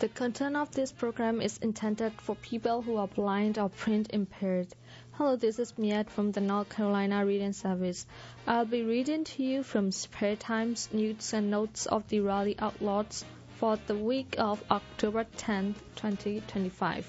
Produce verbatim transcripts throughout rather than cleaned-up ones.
The content of this program is intended for people who are blind or print impaired. Hello, this is Miet from the North Carolina Reading Service. I'll be reading to you from Spare Times News and Notes of the Raleigh Outlaws for the week of October tenth, twenty twenty-five.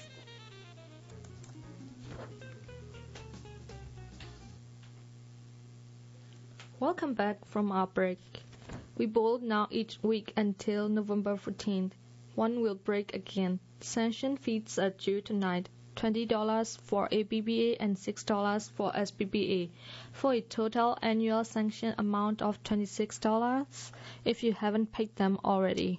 Welcome back from our break. We bowl now each week until November fourteenth. One will break again. Sanction fees are due tonight. twenty dollars for A B B A and six dollars for S B B A, for a total annual sanction amount of twenty-six dollars if you haven't paid them already.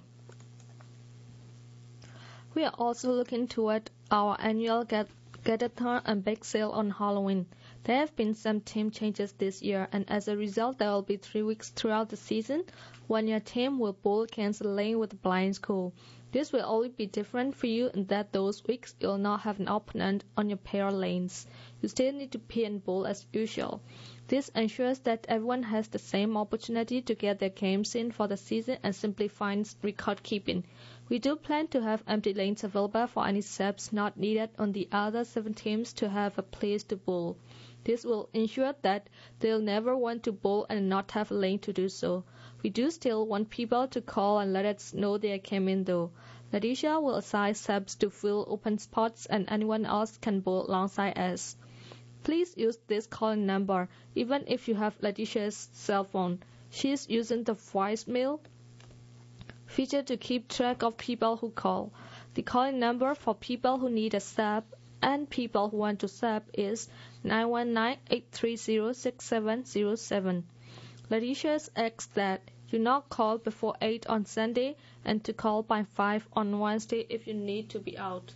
We are also looking toward our annual get Getathon and bake sale on Halloween. There have been some team changes this year, and as a result there will be three weeks throughout the season when your team will bowl against the lane with the blind school. This will only be different for you in that those weeks you'll not have an opponent on your pair lanes. You still need to pee and bowl as usual. This ensures that everyone has the same opportunity to get their games in for the season and simplifies record keeping. We do plan to have empty lanes available for any subs not needed on the other seven teams to have a place to bowl. This will ensure that they'll never want to bowl and not have a lane to do so. We do still want people to call and let us know they came in though. Letitia will assign subs to fill open spots and anyone else can bowl alongside us. Please use this calling number even if you have Letitia's cell phone. She is using the voicemail feature to keep track of people who call. The calling number for people who need a sub and people who want to sub is nine one nine, eight three zero, six seven zero seven. Letitia asks that you not call before eight on Sunday and to call by five on Wednesday if you need to be out.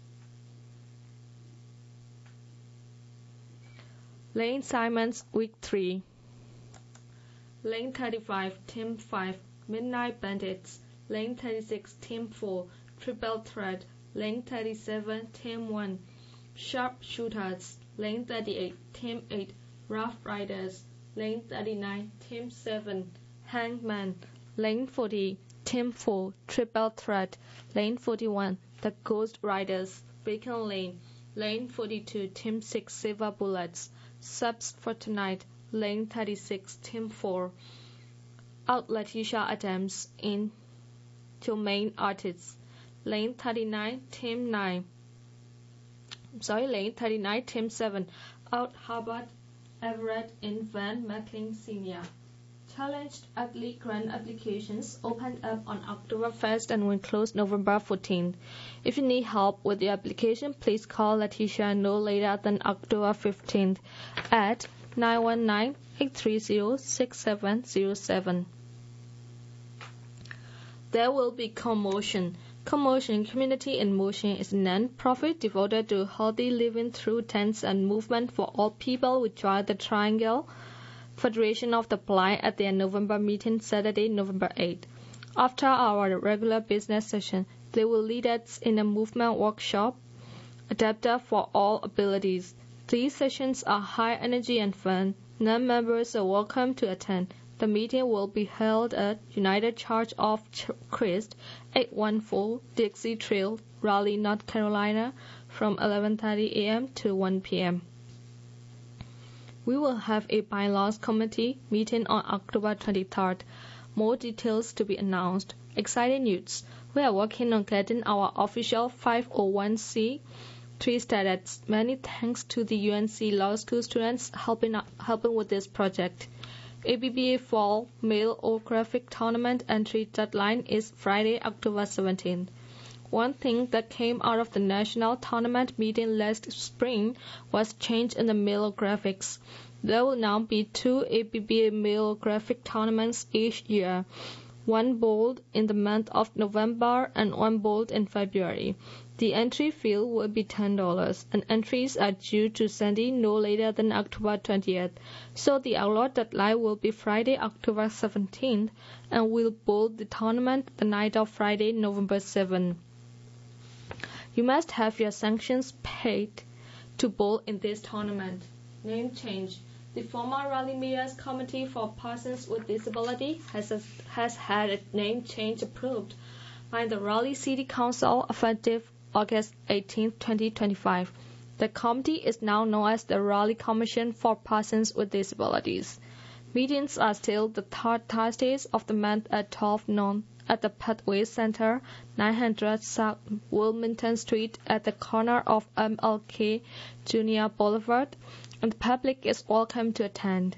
Lane Simons Week three. Lane thirty-five, Team five, Midnight Bandits. Lane thirty-six, Team four, Triple Threat. Lane thirty-seven, Team one, Sharpshooters. Lane thirty-eight, Team eight, Rough Riders. Lane thirty-nine, Team seven, Hangman. Lane forty, Team four, Triple Threat. Lane forty-one, The Ghost Riders. Beacon Lane. Lane forty-two, Team six, Silver Bullets. Subs for tonight. Lane thirty-six, Team four, Out Letitia Adams in to main artists. Lane thirty-nine, Team nine. Sorry, Lane thirty-nine, Team seven, Out Hubbard Everett in Van McLean Senior Challenged Athlete Grant applications opened up on October first and will close November fourteenth. If you need help with your application, please call Letitia no later than October fifteenth at nine one nine, eight three zero, six seven zero seven. There will be Commotion. Commotion Community in Motion is a non-profit devoted to healthy living through dance and movement for all people who join the Triangle Federation of the Blind at their November meeting Saturday, November eighth. After our regular business session, they will lead us in a movement workshop adapted for all abilities. These sessions are high energy and fun. Non-members are welcome to attend. The meeting will be held at United Church of Christ, eight one four Dixie Trail, Raleigh, North Carolina, from eleven thirty a m to one p m We will have a bylaws committee meeting on October twenty-third. More details to be announced. Exciting news. We are working on getting our official five oh one c three status. Many thanks to the U N C Law School students helping, helping with this project. A B B A Fall Male Orographic Tournament entry deadline is Friday, October seventeenth. One thing that came out of the national tournament meeting last spring was change in the male graphics. There will now be two A B B A male graphic tournaments each year, one bowled in the month of November and one bowled in February. The entry fee will be ten dollars, and entries are due to Sunday no later than October twentieth. So the allot deadline will be Friday, October seventeenth, and we'll bowl the tournament the night of Friday, November seventh. You must have your sanctions paid to bowl in this tournament. Name change. The former Raleigh Media Committee for Persons with Disability has, a, has had a name change approved by the Raleigh City Council effective August eighteenth, twenty twenty-five. The committee is now known as the Raleigh Commission for Persons with Disabilities. Meetings are still the third Thursdays of the month at twelve noon at the Pathway Center, nine hundred South Wilmington Street at the corner of M L K Junior Boulevard, and the public is welcome to attend.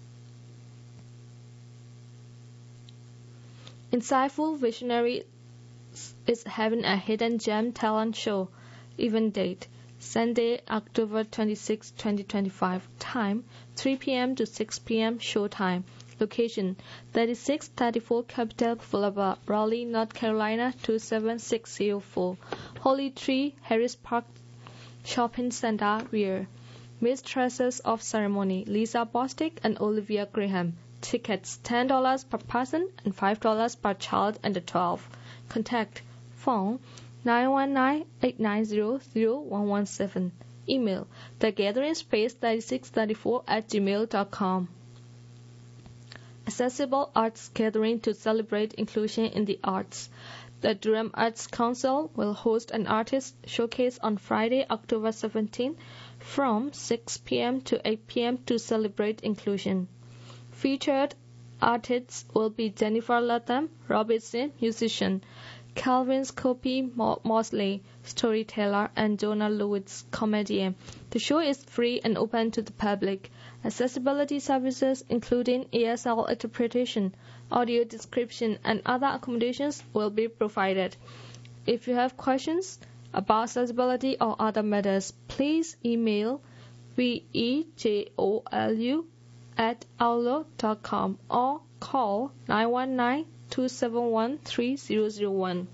Insightful Visionary is having a Hidden Gem talent show. Event date Sunday, October twenty-sixth, twenty twenty-five. Time three p.m. to six p.m. Showtime. Location thirty-six thirty-four Capitol Boulevard, Raleigh, North Carolina two seven six zero four. Holy Tree Harris Park Shopping Center rear. Mistresses of Ceremony Lisa Bostic and Olivia Graham. Tickets ten dollars per person and five dollars per child under twelve. Contact phone nine one nine, eight nine zero, zero one one seven. Email thegatheringspace thirty-six thirty-four at gmail dot com. Accessible Arts Gathering to celebrate inclusion in the arts. The Durham Arts Council will host an artist showcase on Friday, October seventeenth from six p.m. to eight p.m. to celebrate inclusion. Featured artists will be Jennifer Latham Robinson, musician, Calvin Scopey Mosley, storyteller, and Jonah Lewis, comedian. The show is free and open to the public. Accessibility services, including E S L interpretation, audio description, and other accommodations, will be provided. If you have questions about accessibility or other matters, please email vejolu at outlook dot com or call nine one nine, two seven one, three zero zero one.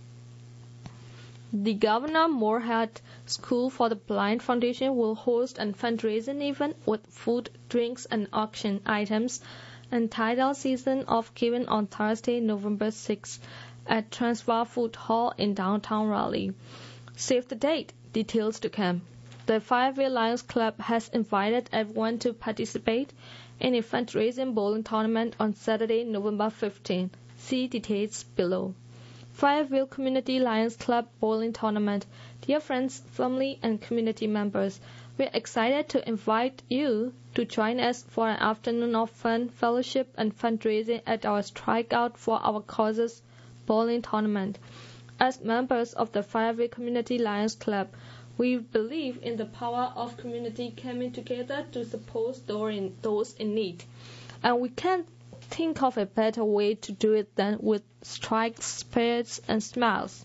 The Governor Moorhead School for the Blind Foundation will host a fundraising event with food, drinks, and auction items entitled Season of Giving on Thursday, November sixth at Transvar Food Hall in downtown Raleigh. Save the date. Details to come. The Fireville Lions Club has invited everyone to participate in a fundraising bowling tournament on Saturday, November fifteenth. See details below. Fireville Community Lions Club Bowling Tournament. Dear friends, family, and community members, we're excited to invite you to join us for an afternoon of fun, fellowship, and fundraising at our Strike Out for Our Causes Bowling Tournament. As members of the Fireville Community Lions Club, we believe in the power of community coming together to support those in need, and we can't think of a better way to do it than with strikes, spirits, and smiles.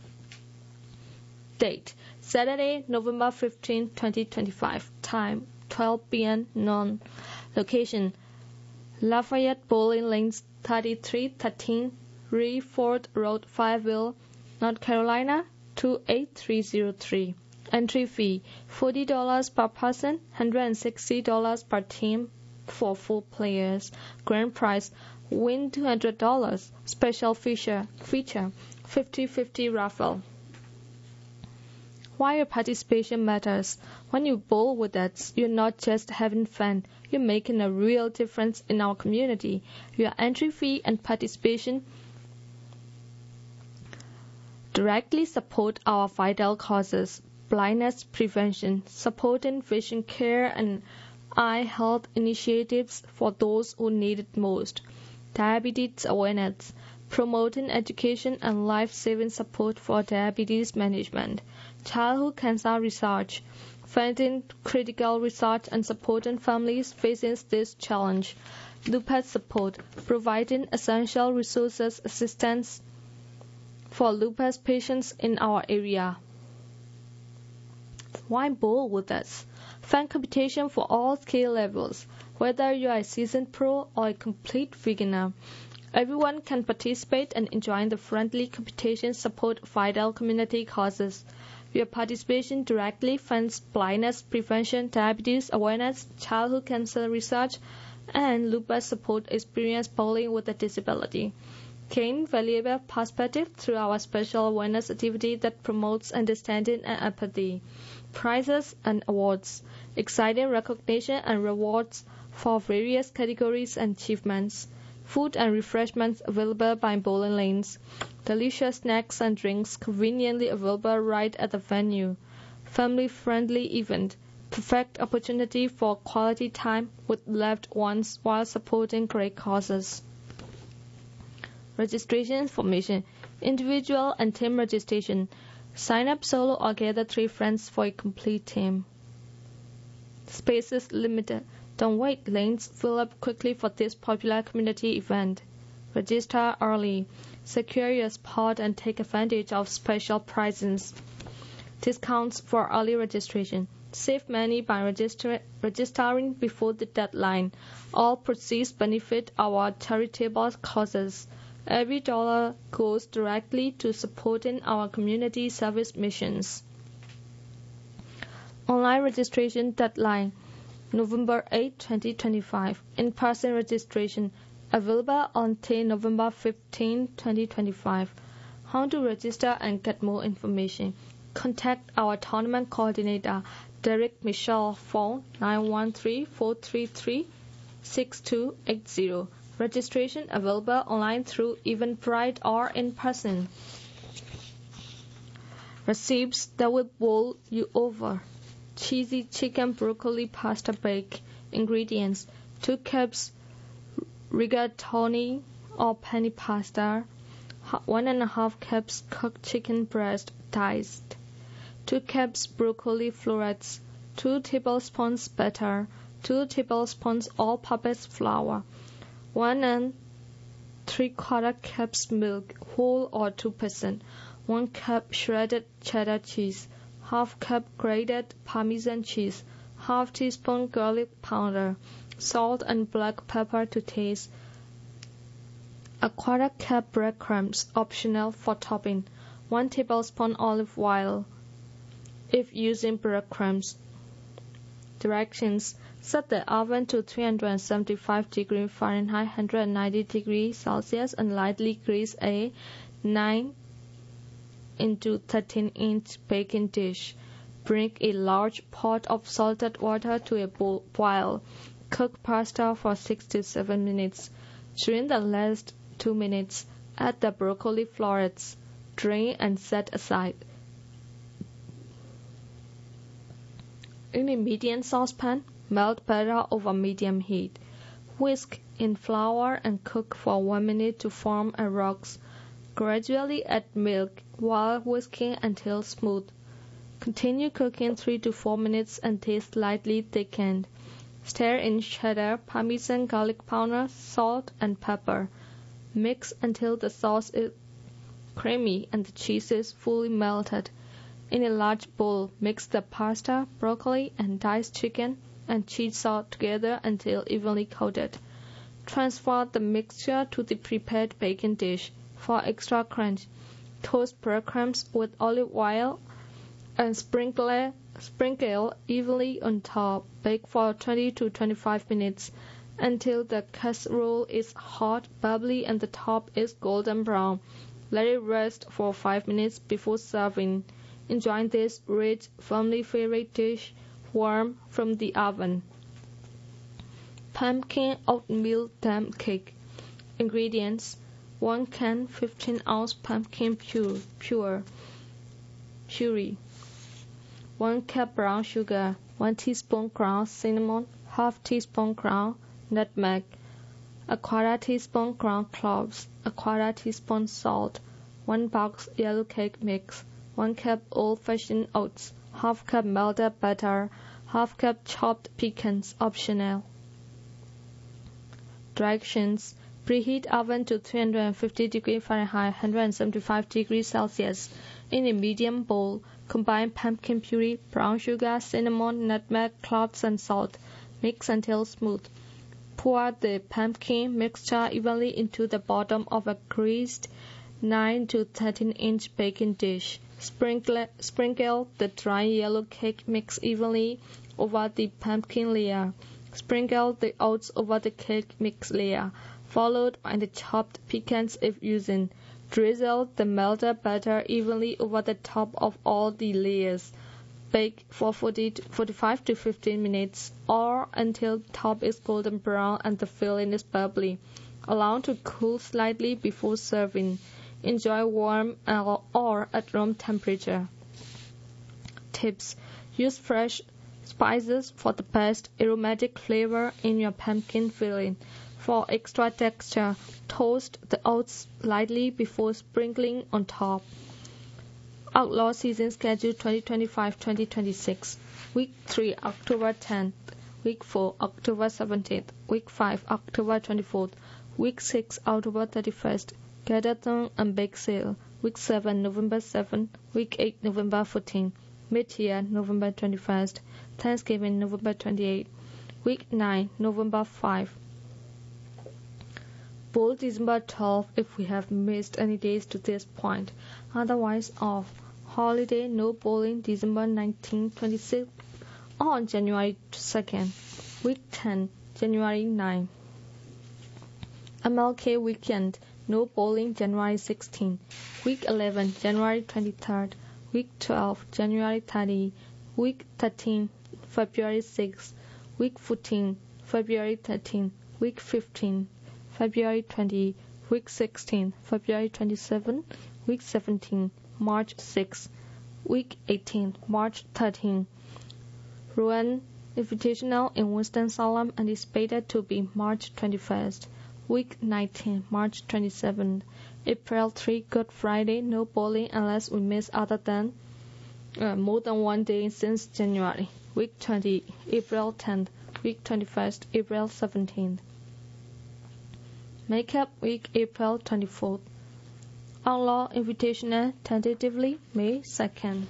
Date Saturday, November fifteenth, twenty twenty-five. Time twelve p.m. noon. Location Lafayette Bowling Lanes, thirty-three thirteen Reeford Road, Fireville, North Carolina two eight three zero three. Entry fee forty dollars per person, one hundred sixty dollars per team for four players. Grand prize win two hundred dollars. Special feature feature fifty fifty raffle. Why your participation matters. When you bowl with us, you're not just having fun, you're making a real difference in our community. Your entry fee and participation directly support our vital causes: blindness prevention, supporting vision care and eye health initiatives for those who need it most, diabetes awareness, promoting education and life-saving support for diabetes management, childhood cancer research, funding critical research and supporting families facing this challenge, lupus support, providing essential resources assistance for lupus patients in our area. Why bowl with us? Fun competition for all skill levels, whether you are a seasoned pro or a complete beginner. Everyone can participate and enjoy the friendly competition support vital community causes. Your participation directly funds blindness prevention, diabetes awareness, childhood cancer research, and lupus support experience bowling with a disability. Gain valuable perspective through our special awareness activity that promotes understanding and empathy. Prizes and awards, exciting recognition and rewards for various categories and achievements. Food and refreshments available by bowling lanes. Delicious snacks and drinks conveniently available right at the venue. Family-friendly event. Perfect opportunity for quality time with loved ones while supporting great causes. Registration information. Individual and team registration. Sign up solo or gather three friends for a complete team. Spaces limited. Don't wait, lanes fill up quickly for this popular community event. Register early. Secure your spot and take advantage of special prizes. Discounts for early registration. Save money by register registering before the deadline. All proceeds benefit our charitable causes. Every dollar goes directly to supporting our community service missions. Online registration deadline November eighth, twenty twenty-five. In-person registration available until November fifteenth, twenty twenty-five. How to register and get more information? Contact our tournament coordinator, Derek Michel, phone nine one three, four three three, six two eight zero. Registration available online through Eventbrite or in person. Recipes that will bowl you over. Cheesy chicken broccoli pasta bake. Ingredients: two cups rigatoni or penny pasta, one and a half cups cooked chicken breast diced, two cups broccoli florets, two tablespoons butter, two tablespoons all-purpose flour, one and three quarter cups milk, whole or two percent, one cup shredded cheddar cheese, half cup grated Parmesan cheese, half teaspoon garlic powder, salt and black pepper to taste, a quarter cup breadcrumbs optional for topping, one tablespoon olive oil if using breadcrumbs. Directions: set the oven to three hundred seventy-five degrees Fahrenheit, one hundred ninety degrees Celsius and lightly grease a nine into thirteen inch baking dish. Bring a large pot of salted water to a boil. Cook pasta for six to seven minutes. During the last two minutes, add the broccoli florets. Drain and set aside. In a medium saucepan, melt butter over medium heat. Whisk in flour and cook for one minute to form a rocks. Gradually add milk while whisking until smooth. Continue cooking three to four minutes until slightly thickened. Stir in cheddar, Parmesan garlic powder, salt, and pepper. Mix until the sauce is creamy and the cheese is fully melted. In a large bowl, mix the pasta, broccoli, and diced chicken and cheese sauce together until evenly coated. Transfer the mixture to the prepared baking dish. For extra crunch, toast breadcrumbs with olive oil and sprinkle, sprinkle evenly on top. Bake for twenty to twenty-five minutes until the casserole is hot, bubbly, and the top is golden brown. Let it rest for five minutes before serving. Enjoy this rich, family favorite dish warm from the oven. Pumpkin oatmeal damp cake. Ingredients: one can fifteen ounce pumpkin pure, pure puree, one cup brown sugar, one teaspoon ground cinnamon, half teaspoon ground nutmeg, a quarter teaspoon ground cloves, a quarter teaspoon salt, one box yellow cake mix, one cup old-fashioned oats, half cup melted butter, half cup chopped pecans optional. Directions: preheat oven to three hundred fifty degrees Fahrenheit, one hundred seventy-five degrees Celsius. In a medium bowl, combine pumpkin puree, brown sugar, cinnamon, nutmeg, cloves, and salt. Mix until smooth. Pour the pumpkin mixture evenly into the bottom of a greased nine to thirteen inch baking dish. Sprinkle, sprinkle the dry yellow cake mix evenly over the pumpkin layer. Sprinkle the oats over the cake mix layer, followed by the chopped pecans if using. Drizzle the melted butter evenly over the top of all the layers. Bake for forty to forty-five to fifteen minutes or until the top is golden brown and the filling is bubbly. Allow to cool slightly before serving. Enjoy warm or at room temperature. Tips: use fresh spices for the best aromatic flavor in your pumpkin filling. For extra texture, toast the oats lightly before sprinkling on top. Outlaw Season Schedule twenty twenty-five to twenty twenty-six. Week three, October tenth. Week four, October seventeenth. Week five, October twenty-fourth. Week six, October thirty-first. Gather and Bake Sale. Week seven, November seventh. Week eight, November fourteenth. Mid-year, November twenty-first. Thanksgiving, November twenty-eighth. Week nine, November fifth. Bowl December twelfth if we have missed any days to this point. Otherwise off. Holiday no bowling December nineteenth, twenty-sixth or January second. Week ten, January ninth. M L K weekend no bowling January sixteenth. Week eleven, January twenty-third. Week twelve, January thirtieth. Week thirteen, February sixth. Week fourteen, February thirteenth. Week fifteen, February twentieth. Week sixteen, February twenty-seventh. Week seventeen, March sixth. Week eighteen, March thirteenth. Rowan Invitational in Winston-Salem anticipated to be March twenty-first. Week nineteen, March twenty-seventh. April third, Good Friday, no bowling unless we miss other than uh, more than one day since January. Week twenty, April tenth. Week twenty-first, April seventeenth. Makeup Week, April twenty-fourth. Outlaw Invitational tentatively May second.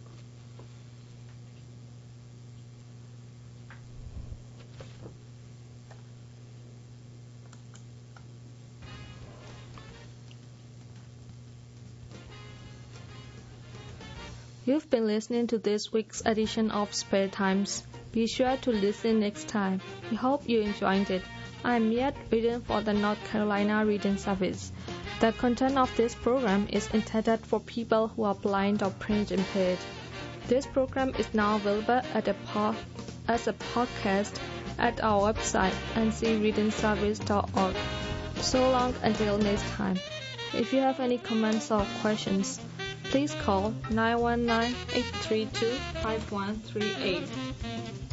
You've been listening to this week's edition of Spare Times. Be sure to listen next time. We hope you enjoyed it. I'm Miet reading for the North Carolina Reading Service. The content of this program is intended for people who are blind or print impaired. This program is now available at a po- as a podcast at our website n c reading service dot org. So long until next time. If you have any comments or questions, please call nine one nine, eight three two, five one three eight.